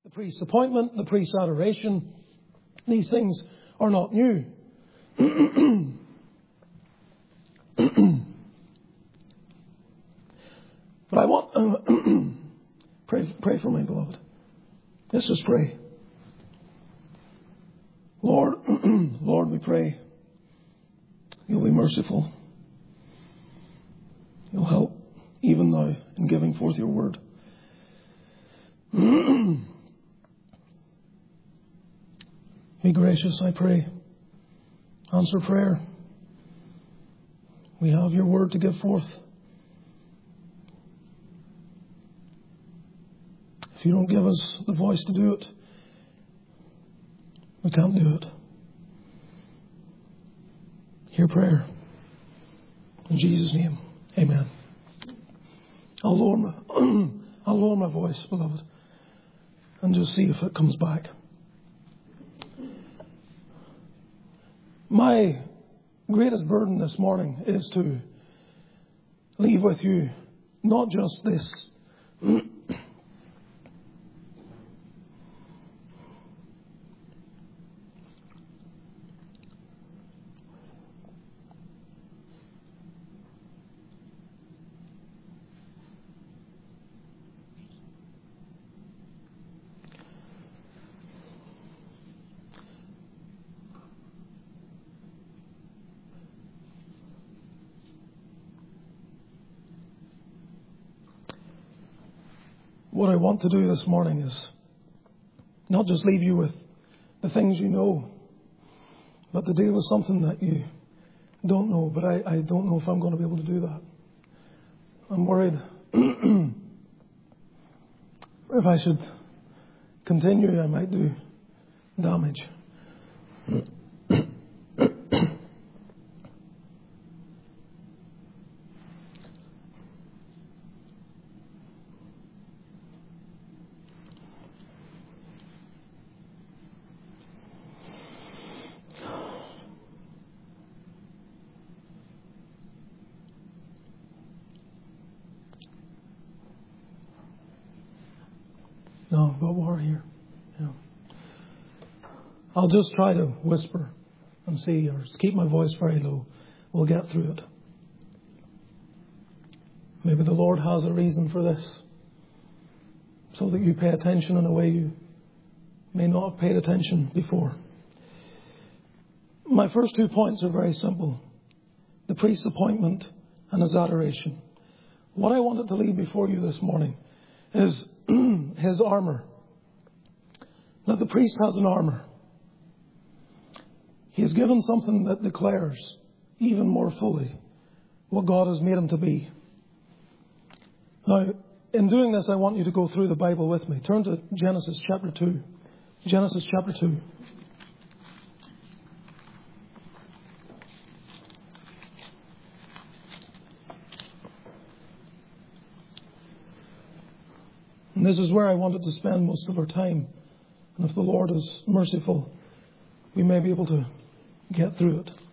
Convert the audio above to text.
The priest's appointment, the priest's adoration, these things are not new. But I want... pray for me, beloved. Let's just pray. Lord, Lord, we pray You'll be merciful. You'll help even now in giving forth Your word. Be gracious, I pray. Answer prayer. We have Your word to give forth. If You don't give us the voice to do it, we can't do it. Hear prayer. In Jesus' name, amen. I'll lower my voice, beloved, and just see if it comes back. My greatest burden this morning is to leave with you not just this what I want to do this morning is not just leave you with the things you know, but to deal with something that you don't know. But I don't know if I'm going to be able to do that. I'm worried if I should continue, I might do damage. No, I've got water here. Yeah. I'll just try to whisper and see, or keep my voice very low. We'll get through it. Maybe the Lord has a reason for this, so that you pay attention in a way you may not have paid attention before. My first 2 points are very simple. The priest's appointment and his adoration. What I wanted to leave before you this morning is his armor. Now, the priest has an armor. He is given something that declares even more fully what God has made him to be. Now, in doing this, I want you to go through the Bible with me. Turn to Genesis chapter 2. Genesis chapter 2. And this is where I wanted to spend most of our time. And if the Lord is merciful, we may be able to get through it.